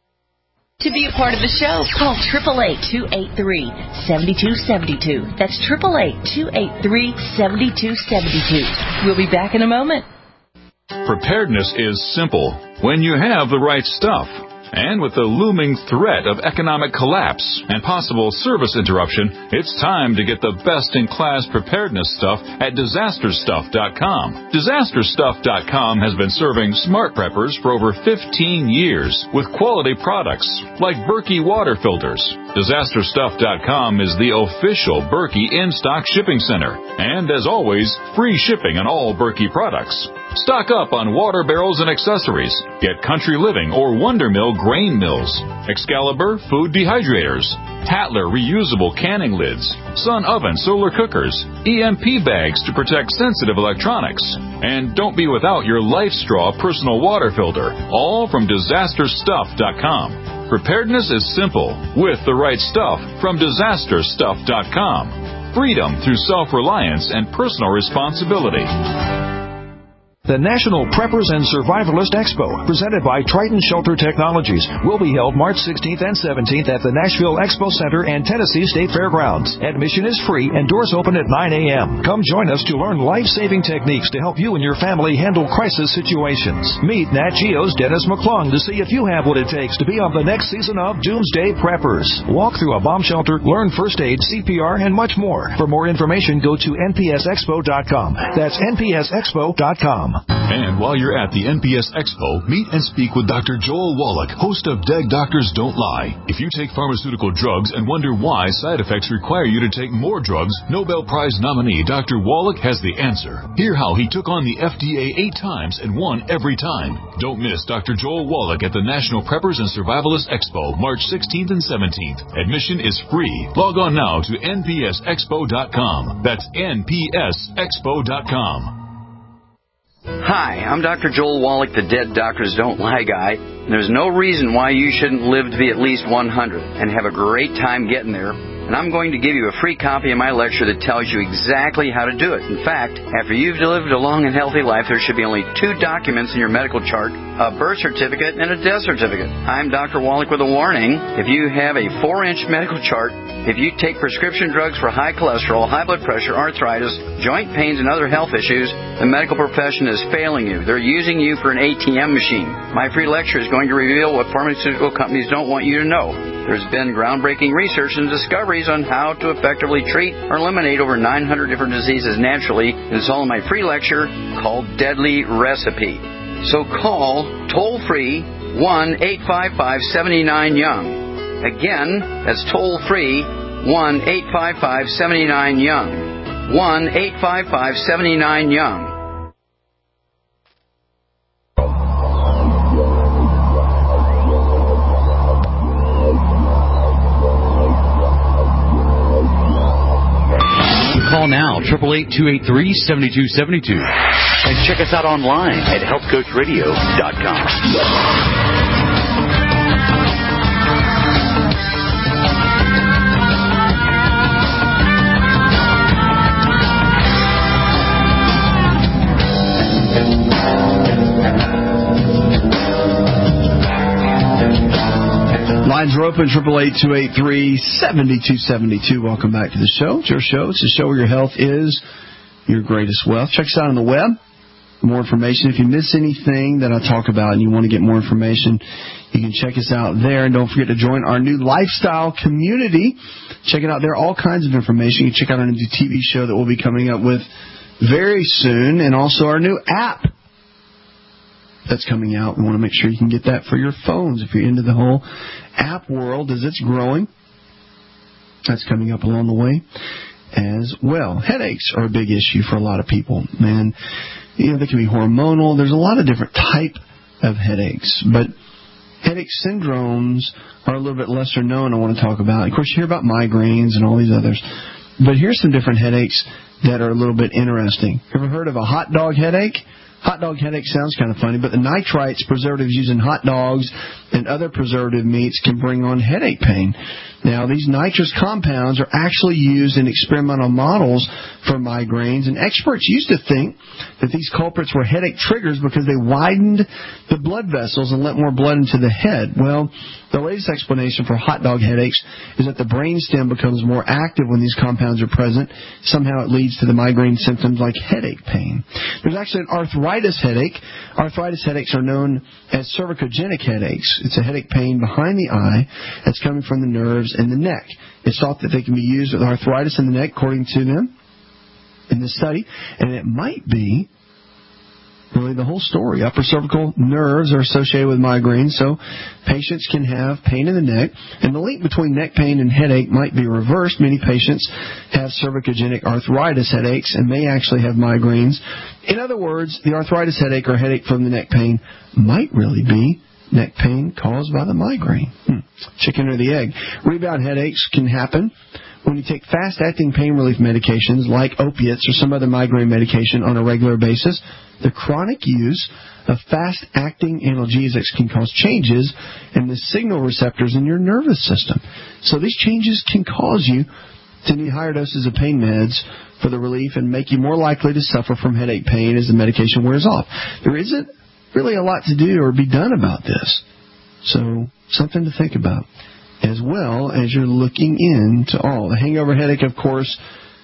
To be a part of the show, call eight eight eight, two eight three, seven two seven two. That's eight eight eight, two eight three, seven two seven two. We'll be back in a moment. Preparedness is simple when you have the right stuff. And with the looming threat of economic collapse and possible service interruption, it's time to get the best-in-class preparedness stuff at disaster stuff dot com. disaster stuff dot com has been serving smart preppers for over fifteen years with quality products like Berkey water filters. disaster stuff dot com is the official Berkey in-stock shipping center. And as always, free shipping on all Berkey products. Stock up on water barrels and accessories. Get Country Living or Wonder Mill grain mills, Excalibur food dehydrators, Tatler reusable canning lids, Sun oven solar cookers, E M P bags to protect sensitive electronics. And don't be without your Life Straw personal water filter, all from disaster stuff dot com. Preparedness is simple with the right stuff from disaster stuff dot com. Freedom through self-reliance and personal responsibility. The National Preppers and Survivalist Expo, presented by Triton Shelter Technologies, will be held March sixteenth and seventeenth at the Nashville Expo Center and Tennessee State Fairgrounds. Admission is free and doors open at nine a.m. Come join us to learn life-saving techniques to help you and your family handle crisis situations. Meet Nat Geo's Dennis McClung to see if you have what it takes to be on the next season of Doomsday Preppers. Walk through a bomb shelter, learn first aid, C P R, and much more. For more information, go to n p s expo dot com. That's n p s expo dot com. And while you're at the N P S Expo, meet and speak with Doctor Joel Wallach, host of Dead Doctors Don't Lie. If you take pharmaceutical drugs and wonder why side effects require you to take more drugs, Nobel Prize nominee Doctor Wallach has the answer. Hear how he took on the F D A eight times and won every time. Don't miss Doctor Joel Wallach at the National Preppers and Survivalist Expo, March sixteenth and seventeenth. Admission is free. Log on now to n p s expo dot com. That's n p s expo dot com. Hi, I'm Doctor Joel Wallach, the Dead Doctors Don't Lie guy. And there's no reason why you shouldn't live to be at least one hundred and have a great time getting there. And I'm going to give you a free copy of my lecture that tells you exactly how to do it. In fact, after you've lived a long and healthy life, there should be only two documents in your medical chart, a birth certificate and a death certificate. I'm Doctor Wallach with a warning. If you have a four-inch medical chart, if you take prescription drugs for high cholesterol, high blood pressure, arthritis, joint pains, and other health issues, the medical profession is failing you. They're using you for an A T M machine. My free lecture is going to reveal what pharmaceutical companies don't want you to know. There's been groundbreaking research and discoveries on how to effectively treat or eliminate over nine hundred different diseases naturally. It's all in my free lecture called Deadly Recipe. So call toll-free one eight five five, seven nine, young. Again, that's toll-free, one eight five five, seven nine, YOUNG. one eight five five, seven nine, YOUNG. Call now, eight eight eight, two eight three, seven two seven two. And check us out online at health coach radio dot com. Lines are open, eight eight eight, two eight three, seven two seven two. Welcome back to the show. It's your show. It's a show where your health is your greatest wealth. Check us out on the web for more information. If you miss anything that I talk about and you want to get more information, you can check us out there. And don't forget to join our new lifestyle community. Check it out there. All kinds of information. You can check out our new T V show that we'll be coming up with very soon, and also our new app that's coming out. We want to make sure you can get that for your phones if you're into the whole app world as it's growing. That's coming up along the way as well. Headaches are a big issue for a lot of people. And, you know, they can be hormonal. There's a lot of different type of headaches. But headache syndromes are a little bit lesser known I want to talk about. Of course, you hear about migraines and all these others. But here's some different headaches that are a little bit interesting. Ever heard of a hot dog headache? Hot dog headache sounds kind of funny, but the nitrites, preservatives used in hot dogs and other preservative meats can bring on headache pain. Now, these nitrous compounds are actually used in experimental models for migraines, and experts used to think that these culprits were headache triggers because they widened the blood vessels and let more blood into the head. Well, the latest explanation for hot dog headaches is that the brainstem becomes more active when these compounds are present. Somehow it leads to the migraine symptoms like headache pain. There's actually an arthritis headache. Arthritis headaches are known as cervicogenic headaches. It's a headache pain behind the eye that's coming from the nerves in the neck. It's thought that they can be used with arthritis in the neck, according to them in this study, and it might be really the whole story. Upper cervical nerves are associated with migraines, so patients can have pain in the neck, and the link between neck pain and headache might be reversed. Many patients have cervicogenic arthritis headaches and may actually have migraines. In other words, the arthritis headache or headache from the neck pain might really be neck pain caused by the migraine. Hmm. Chicken or the egg. Rebound headaches can happen when you take fast-acting pain relief medications like opiates or some other migraine medication on a regular basis. The chronic use of fast-acting analgesics can cause changes in the signal receptors in your nervous system. So these changes can cause you to need higher doses of pain meds for the relief and make you more likely to suffer from headache pain as the medication wears off. There isn't really a lot to do or be done about this. So something to think about, as well as you're looking into all. The hangover headache, of course,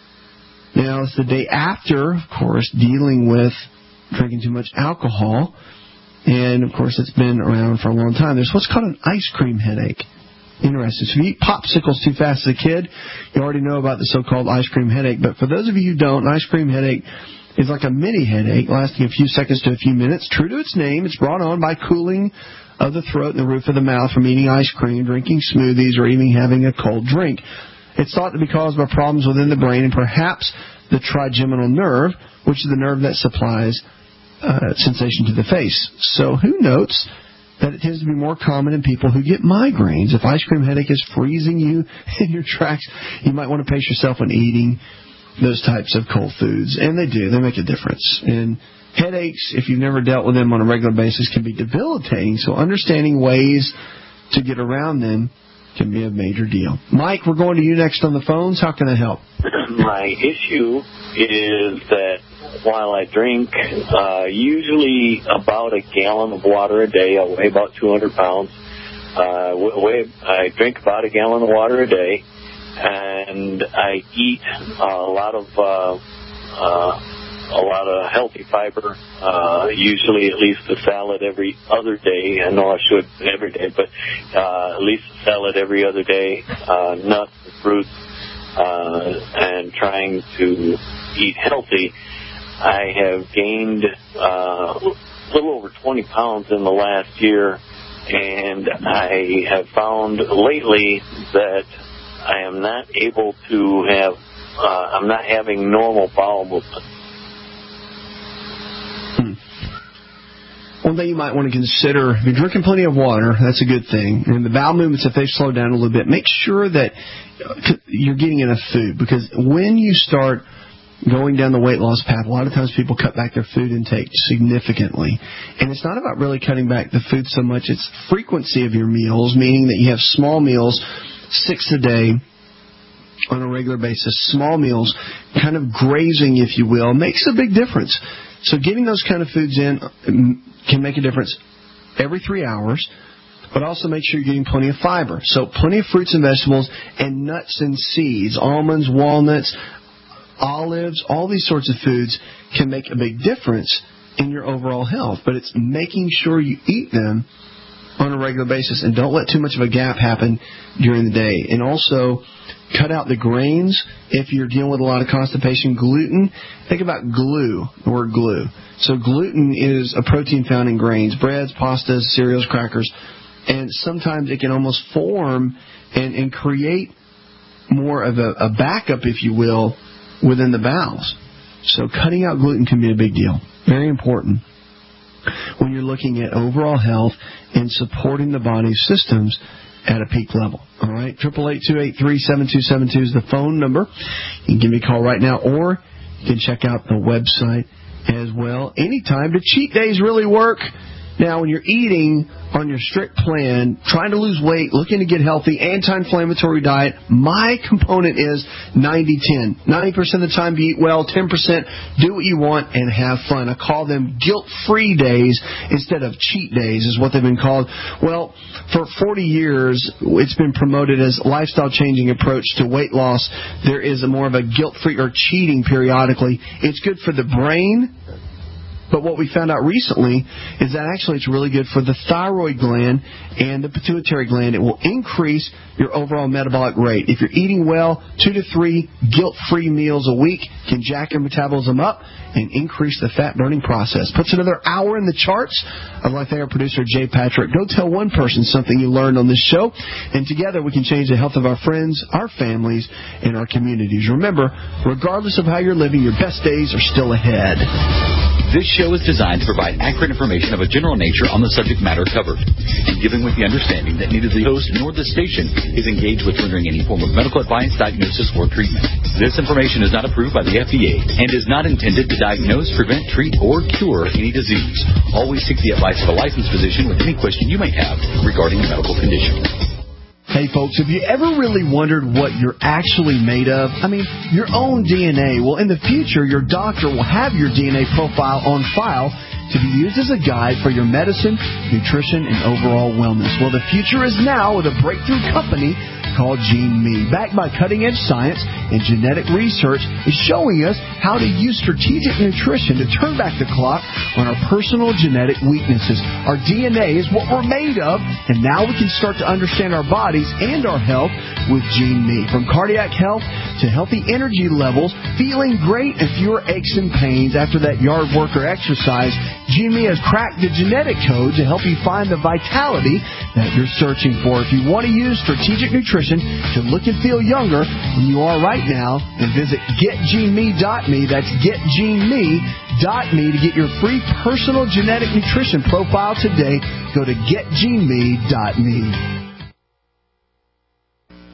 now it's the day after, of course, dealing with drinking too much alcohol. And, of course, it's been around for a long time. There's what's called an ice cream headache. Interesting. So if you eat popsicles too fast as a kid, you already know about the so-called ice cream headache. But for those of you who don't, an ice cream headache is like a mini headache lasting a few seconds to a few minutes. True to its name, it's brought on by cooling of the throat and the roof of the mouth from eating ice cream, drinking smoothies, or even having a cold drink. It's thought to be caused by problems within the brain and perhaps the trigeminal nerve, which is the nerve that supplies uh, sensation to the face. So who notes that it tends to be more common in people who get migraines. If ice cream headache is freezing you in your tracks, you might want to pace yourself on eating those types of cold foods. And they do. They make a difference. And headaches, if you've never dealt with them on a regular basis, can be debilitating. So understanding ways to get around them can be a major deal. Mike, we're going to you next on the phones. How can I help? My issue is that while I drink uh, usually about a gallon of water a day, I weigh about two hundred pounds. Uh, weigh, I drink about a gallon of water a day, and I eat uh, a lot of uh, uh, a lot of healthy fiber. Uh, usually, at least a salad every other day. I know I should every day, but uh, at least a salad every other day. Uh, nuts and fruits, uh, and trying to eat healthy. I have gained uh, a little over twenty pounds in the last year, and I have found lately that I am not able to have, uh, I'm not having normal bowel movement. Hmm. One thing you might want to consider, if you're drinking plenty of water, that's a good thing. And the bowel movements, if they've slowed down a little bit, make sure that you're getting enough food. Because when you start going down the weight loss path, a lot of times people cut back their food intake significantly. And it's not about really cutting back the food so much. It's frequency of your meals, meaning that you have small meals, six a day, on a regular basis. Small meals, kind of grazing, if you will, makes a big difference. So getting those kind of foods in can make a difference every three hours, but also make sure you're getting plenty of fiber. So plenty of fruits and vegetables and nuts and seeds, almonds, walnuts, olives, all these sorts of foods can make a big difference in your overall health. But it's making sure you eat them on a regular basis and don't let too much of a gap happen during the day. And also cut out the grains if you're dealing with a lot of constipation. Gluten, think about glue, the word glue. So gluten is a protein found in grains, breads, pastas, cereals, crackers, and sometimes it can almost form and, and create more of a, a backup, if you will, within the bowels. So cutting out gluten can be a big deal. Very important when you're looking at overall health and supporting the body's systems at a peak level. All right, eight eight eight, two eight three, seven two seven two is the phone number. You can give me a call right now, or you can check out the website as well. Anytime. Do cheat days really work? Now, when you're eating on your strict plan, trying to lose weight, looking to get healthy, anti-inflammatory diet, my component is ninety ten. ninety percent of the time you eat well, ten percent do what you want and have fun. I call them guilt-free days instead of cheat days is what they've been called. Well, for forty years, it's been promoted as a lifestyle-changing approach to weight loss. There is a more of a guilt-free or cheating periodically. It's good for the brain. But what we found out recently is that actually it's really good for the thyroid gland and the pituitary gland. It will increase your overall metabolic rate. If you're eating well, two to three guilt-free meals a week can jack your metabolism up and increase the fat-burning process. Puts another hour in the charts. I'd like to thank our producer, Jay Patrick. Go tell one person something you learned on this show, and together we can change the health of our friends, our families, and our communities. Remember, regardless of how you're living, your best days are still ahead. This show is designed to provide accurate information of a general nature on the subject matter covered, and given with the understanding that neither the host nor the station is engaged with rendering any form of medical advice, diagnosis, or treatment. This information is not approved by the F D A and is not intended to diagnose, prevent, treat, or cure any disease. Always seek the advice of a licensed physician with any question you may have regarding a medical condition. Hey, folks, have you ever really wondered what you're actually made of? I mean, your own D N A. Well, in the future, your doctor will have your D N A profile on file to be used as a guide for your medicine, nutrition, and overall wellness. Well, the future is now with a breakthrough company called GeneMe. Backed by cutting-edge science and genetic research, is showing us how to use strategic nutrition to turn back the clock on our personal genetic weaknesses. Our D N A is what we're made of, and now we can start to understand our bodies and our health with GeneMe. From cardiac health to healthy energy levels, feeling great and fewer aches and pains after that yard work or exercise, GeneMe has cracked the genetic code to help you find the vitality that you're searching for. If you want to use strategic nutrition to look and feel younger than you are right now, and visit get gene me dot me. That's get gene me dot me to get your free personal genetic nutrition profile today. Go to get gene me dot me.